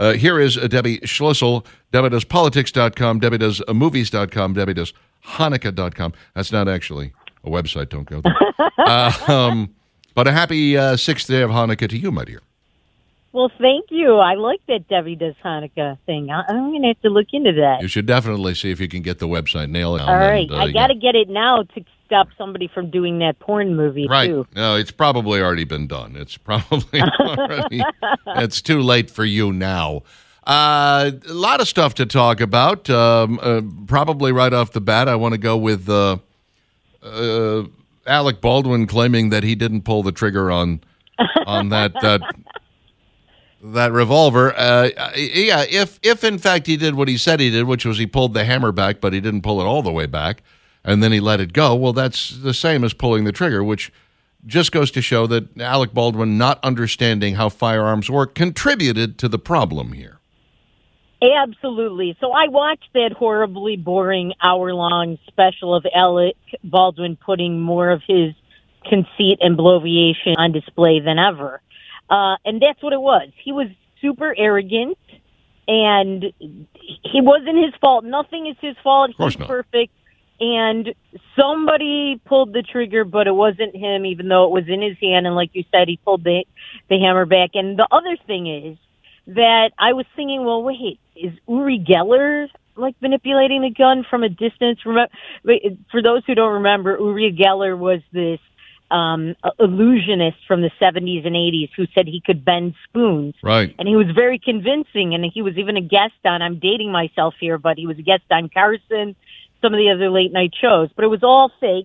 Here is Debbie Schlissel. Debbie does politics.com. Debbie does movies.com. Debbie does Hanukkah.com. That's not actually a website. Don't go there. But a happy sixth day of Hanukkah to you, my dear. Well, thank you. I like that Debbie does Hanukkah thing. I'm going to have to look into that. You should definitely see if you can get the website nailed. All right. I got to get it now to stop somebody from doing that porn movie, right. too. No, it's probably already been done. It's probably already, it's too late for you now. A lot of stuff to talk about. Probably right off the bat, I want to go with Alec Baldwin claiming that he didn't pull the trigger on that revolver. Yeah, if in fact he did what he said he did, which was he pulled the hammer back, but he didn't pull it all the way back, and then he let it go, well, that's the same as pulling the trigger, which just goes to show that Alec Baldwin not understanding how firearms work contributed to the problem here. Absolutely. So I watched that horribly boring hour-long special of Alec Baldwin putting more of his conceit and bloviation on display than ever. And that's what it was. He was super arrogant, and he wasn't his fault. Nothing is his fault. He's perfect. And somebody pulled the trigger, but it wasn't him, even though it was in his hand. And like you said, he pulled the hammer back. And the other thing is that I was thinking, well, wait, is Uri Geller like manipulating the gun from a distance? For those who don't remember, Uri Geller was this illusionist from the 70s and 80s who said he could bend spoons. Right. And he was very convincing, and he was even a guest on, I'm dating myself here, but he was a guest on Carson, some of the other late night shows, but it was all fake.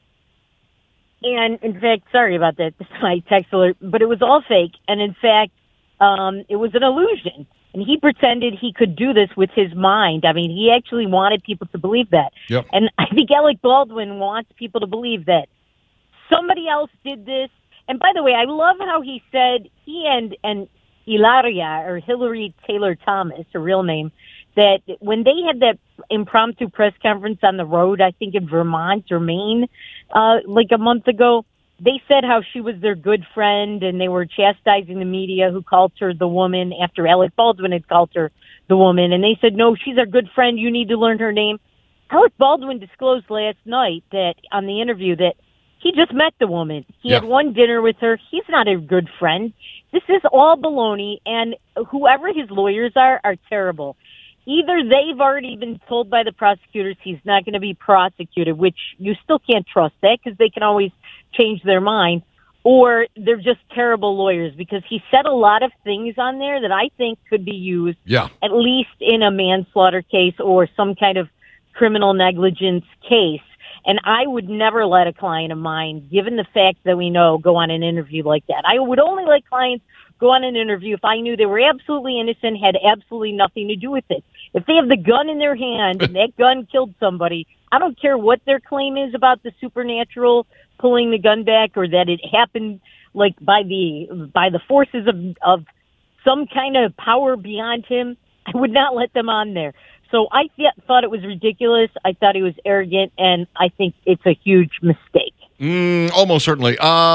And in fact, sorry about that, this is my text alert, but it was all fake. And in fact, it was an illusion. And he pretended he could do this with his mind. I mean, he actually wanted people to believe that. Yep. And I think Alec Baldwin wants people to believe that somebody else did this. And by the way, I love how he said he and Hilaria, or Hillary Taylor Thomas, her real name, that when they had that impromptu press conference on the road, I think in Vermont or Maine, like a month ago, they said how she was their good friend, and they were chastising the media who called her the woman after Alec Baldwin had called her the woman. And they said, no, she's our good friend. You need to learn her name. Alec Baldwin disclosed last night that on the interview that he just met the woman. He had one dinner with her. He's not a good friend. This is all baloney, and whoever his lawyers are terrible. Either they've already been told by the prosecutors he's not going to be prosecuted, which you still can't trust that because they can always change their mind, or they're just terrible lawyers because he said a lot of things on there that I think could be used at least in a manslaughter case or some kind of criminal negligence case. And I would never let a client of mine, given the fact that we know, go on an interview like that. I would only let clients go on an interview if I knew they were absolutely innocent, had absolutely nothing to do with it. If they have the gun in their hand and that gun killed somebody, I don't care what their claim is about the supernatural pulling the gun back or that it happened like by the forces of some kind of power beyond him. I would not let them on there. So I thought it was ridiculous. I thought he was arrogant, and I think it's a huge mistake. Almost certainly.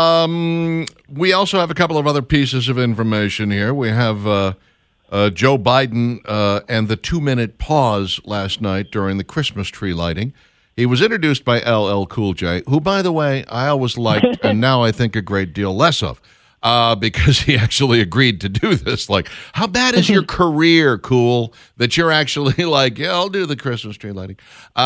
We also have a couple of other pieces of information here. We have Joe Biden and the 2-minute pause last night during the Christmas tree lighting. He was introduced by LL Cool J, who, by the way, I always liked and now I think a great deal less of. Because he actually agreed to do this. Like, how bad is your career, Cool, that you're actually like, yeah, I'll do the Christmas tree lighting.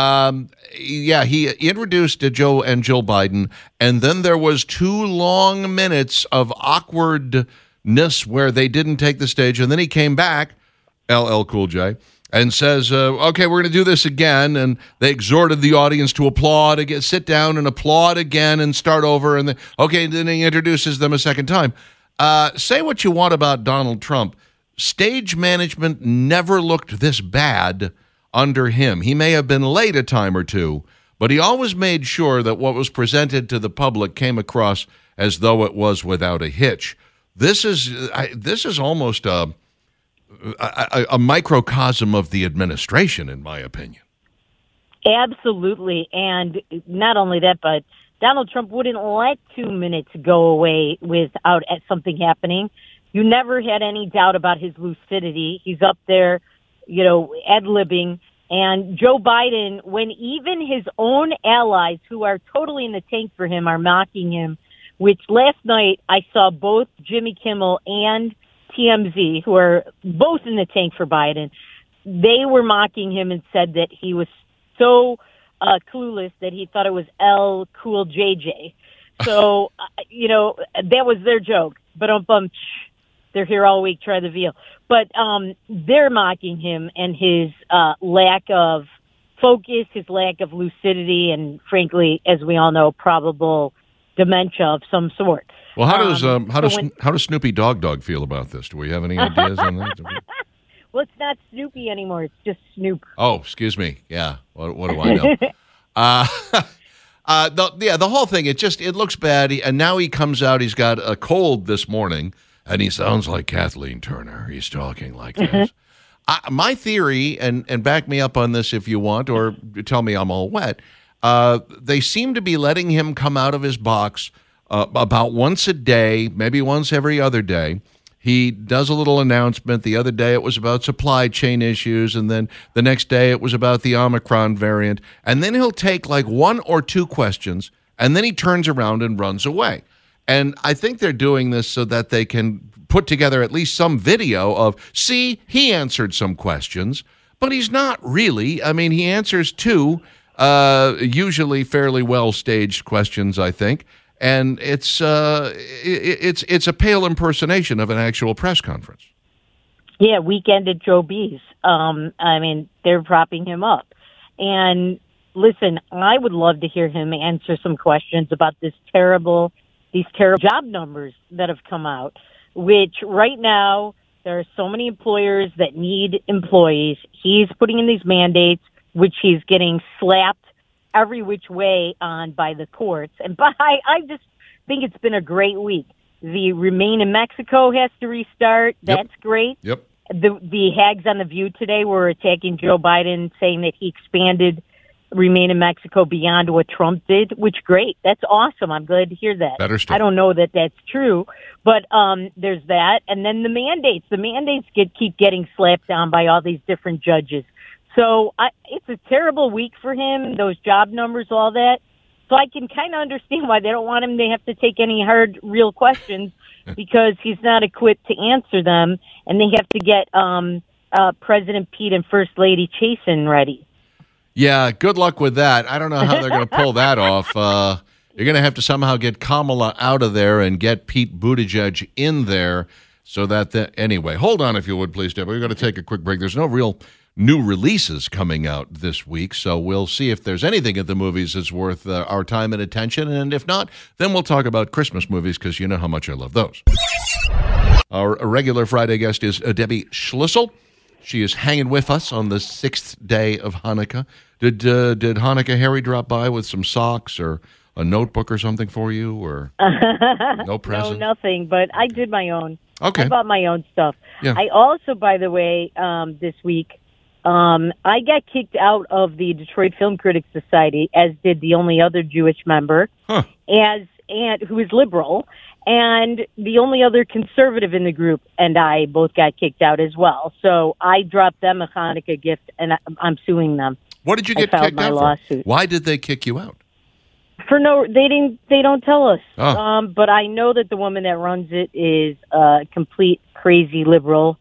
He introduced Joe and Jill Biden, and then there was 2 long minutes of awkwardness where they didn't take the stage, and then he came back, LL Cool J, and says, okay, we're going to do this again. And they exhorted the audience to applaud again, sit down and applaud again and start over. And then he introduces them a second time. Say what you want about Donald Trump. Stage management never looked this bad under him. He may have been late a time or two, but he always made sure that what was presented to the public came across as though it was without a hitch. This is almost a microcosm of the administration, in my opinion. Absolutely. And not only that, but Donald Trump wouldn't let 2 minutes go away without something happening. You never had any doubt about his lucidity. He's up there, ad-libbing. And Joe Biden, when even his own allies, who are totally in the tank for him, are mocking him, which last night I saw both Jimmy Kimmel and TMZ, who are both in the tank for Biden, they were mocking him and said that he was so clueless that he thought it was L Cool JJ. So, that was their joke. But they're here all week, try the veal. But they're mocking him and his lack of focus, his lack of lucidity, and frankly, as we all know, probable dementia of some sort. Well, how does Snoopy Dog feel about this? Do we have any ideas on that? Well, it's not Snoopy anymore. It's just Snoop. Oh, excuse me. Yeah. What do I know? The whole thing, it looks bad. And now he comes out, he's got a cold this morning, and he sounds like Kathleen Turner. He's talking like this. My theory, and back me up on this if you want, or tell me I'm all wet, they seem to be letting him come out of his box about once a day, maybe once every other day. He does a little announcement. The other day it was about supply chain issues, and then the next day it was about the Omicron variant. And then he'll take like one or two questions, and then he turns around and runs away. And I think they're doing this so that they can put together at least some video of, see, he answered some questions, but he's not really. I mean, he answers two usually fairly well-staged questions, I think. And it's a pale impersonation of an actual press conference. Yeah, weekend at Joe B's. They're propping him up. And listen, I would love to hear him answer some questions about these terrible job numbers that have come out, which right now there are so many employers that need employees. He's putting in these mandates, which he's getting slapped every which way on by the courts. And I just think it's been a great week. The Remain in Mexico has to restart. That's great. Yep. The hags on The View today were attacking Joe Biden, saying that he expanded Remain in Mexico beyond what Trump did, which great. That's awesome. I'm glad to hear that. Better still. I don't know that that's true, but there's that. And then the mandates. The mandates keep getting slapped down by all these different judges. So it's a terrible week for him, those job numbers, all that. So I can kind of understand why they don't want him to have to take any hard, real questions because he's not equipped to answer them, and they have to get President Pete and First Lady Chasten ready. Yeah, good luck with that. I don't know how they're going to pull that off. You're going to have to somehow get Kamala out of there and get Pete Buttigieg in there so that anyway, hold on if you would, please, Deborah. We're going to take a quick break. There's no real new releases coming out this week, so we'll see if there's anything at the movies that's worth our time and attention, and if not, then we'll talk about Christmas movies, because you know how much I love those. Our regular Friday guest is Debbie Schlissel. She is hanging with us on the 6th day of Hanukkah. Did Hanukkah Harry drop by with some socks or a notebook or something for you, or no present? No, nothing, but I did my own. Okay. I bought my own stuff. Yeah. I also, by the way, this week, I got kicked out of the Detroit Film Critics Society, as did the only other Jewish member, who is liberal, and the only other conservative in the group, and I both got kicked out as well. So I dropped them a Hanukkah gift, and I'm suing them. What did you get kicked out lawsuit. for? Why did they kick you out? They don't tell us. Oh. But I know that the woman that runs it is a complete crazy liberal.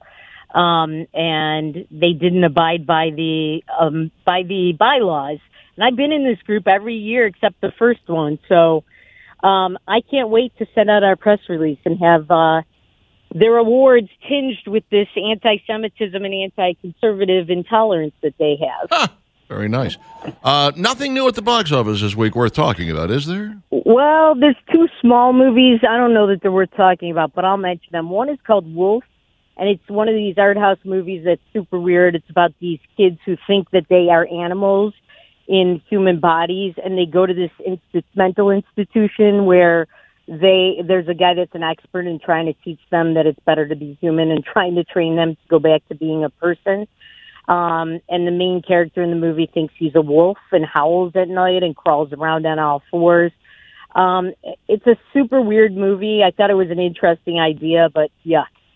And they didn't abide by the bylaws. And I've been in this group every year except the first one. So, I can't wait to send out our press release and have, their awards tinged with this anti-Semitism and anti-conservative intolerance that they have. Huh. Very nice. Nothing new at the box office this week worth talking about, is there? Well, there's two small movies. I don't know that they're worth talking about, but I'll mention them. One is called Wolf. And it's one of these art house movies that's super weird. It's about these kids who think that they are animals in human bodies, and they go to this mental institution where there's a guy that's an expert in trying to teach them that it's better to be human and trying to train them to go back to being a person. And the main character in the movie thinks he's a wolf and howls at night and crawls around on all fours. It's a super weird movie. I thought it was an interesting idea, but yuck.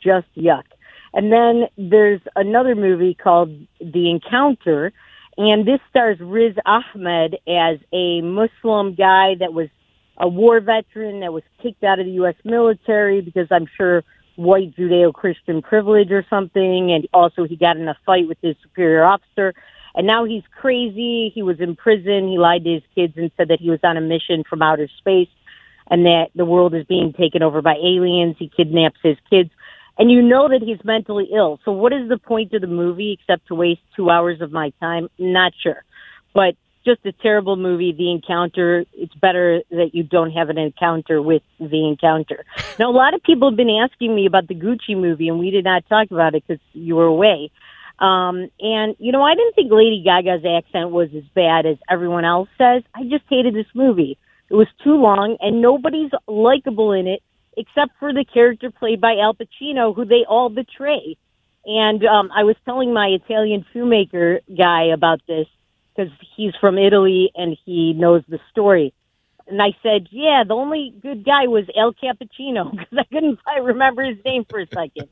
just yuck. And then there's another movie called The Encounter, and this stars Riz Ahmed as a Muslim guy that was a war veteran that was kicked out of the U.S. military because I'm sure white Judeo-Christian privilege or something, and also he got in a fight with his superior officer, and now he's crazy. He was in prison. He lied to his kids and said that he was on a mission from outer space and that the world is being taken over by aliens. He kidnaps his kids. And you know that he's mentally ill. So what is the point of the movie except to waste 2 hours of my time? Not sure. But just a terrible movie, The Encounter. It's better that you don't have an encounter with The Encounter. Now, a lot of people have been asking me about the Gucci movie, and we did not talk about it because you were away. And, I didn't think Lady Gaga's accent was as bad as everyone else says. I just hated this movie. It was too long, and nobody's likable in it, except for the character played by Al Pacino, who they all betray. And I was telling my Italian filmmaker guy about this because he's from Italy and he knows the story. And I said, yeah, the only good guy was Al Cappuccino because I couldn't remember his name for a second.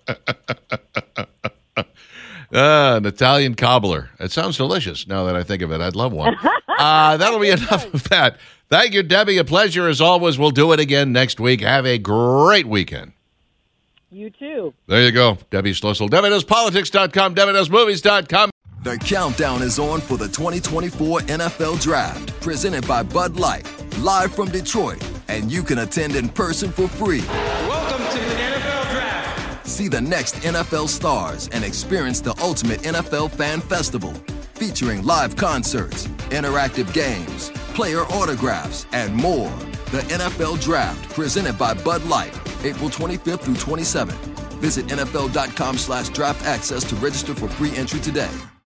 An Italian cobbler. It sounds delicious now that I think of it. I'd love one. That'll be enough of that. Thank you, Debbie. A pleasure as always. We'll do it again next week. Have a great weekend. You too. There you go. Debbie Schlussel. DebbieDoesPolitics.com. DebbieDoesMovies.com. The countdown is on for the 2024 NFL Draft, presented by Bud Light, live from Detroit, and you can attend in person for free. Welcome to the NFL Draft. See the next NFL stars and experience the ultimate NFL fan festival, featuring live concerts, interactive games, player autographs, and more. The NFL Draft, presented by Bud Light, April 25th through 27th. Visit NFL.com/draft access to register for free entry today.